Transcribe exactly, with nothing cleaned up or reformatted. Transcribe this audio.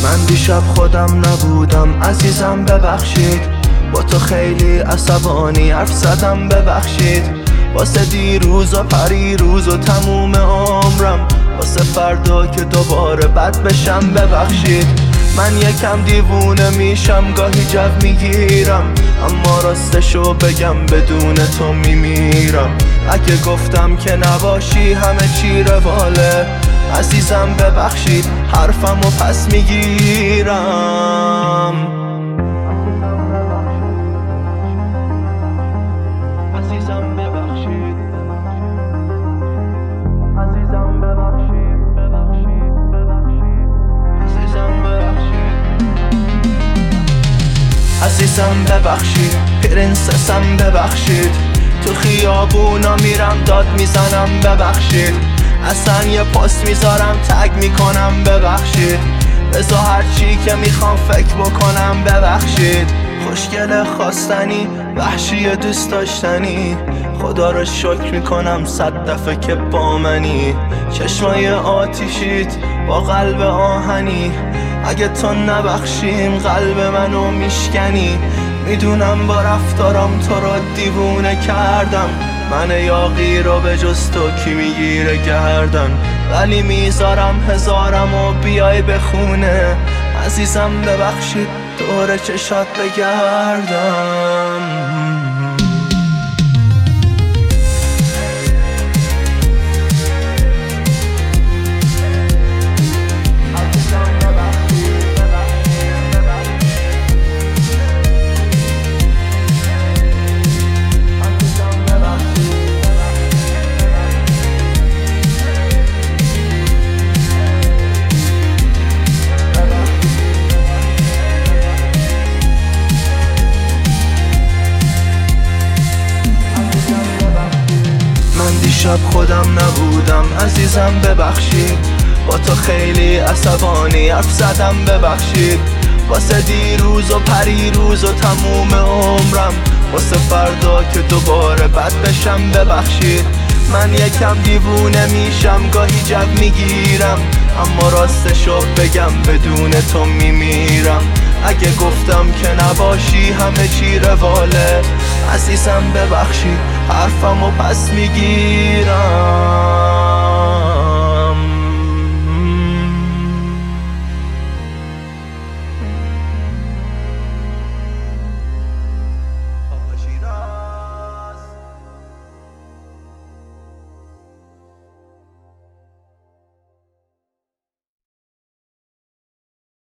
من دیشب خودم نبودم عزیزم ببخشید، با تو خیلی عصبانی حرف زدم ببخشید، واسه دیروز و پریروز و تموم عمرم، واسه فردا که دوباره بد بشم ببخشید. من یکم دیوونه میشم گاهی جو میگیرم، اما راستشو بگم بدون تو میمیرم. اگه گفتم که نباشی همه چی رواله، عزیزم ببخشید حرفمو پس میگیرم. عزیزم ببخشید، عزیزم ببخشید، ببخشید، ببخشید، عزیزم ببخشید، عزیزم ببخشید، پرنسسم ببخشید، تو خیابونا میرم داد میزنم ببخشید، اصلا یه پست میذارم تگ میکنم ببخشید، بذار هرچی که میخوام فکر بکنم ببخشید. خوشگل خواستنی، وحشی دوست داشتنی، خدا رو شکر میکنم صد دفعه که با منی، چشمای آتیشیت با قلب آهنی، اگه تو نبخشیم قلب منو میشکنی. میدونم با رفتارم تو رو دیوونه کردم، من یاغی رو به جز تو کی میگیره گردن، ولی میذارم هزارم و بیای به خونه، عزیزم ببخشید دور چشات بگردم. دیشب خودم نبودم عزیزم ببخشید، با تو خیلی عصبانی حرف زدم ببخشید، واسه دیروز و پریروز و تموم عمرم، واسه فردا که دوباره بد بشم ببخشید. من یکم دیوونه میشم گاهی جو میگیرم، اما راستشو بگم بدون تو میمیرم. اگه گفتم که نباشی همه چی رواله، عزیزم ببخشید حرفمو پس میگیرم.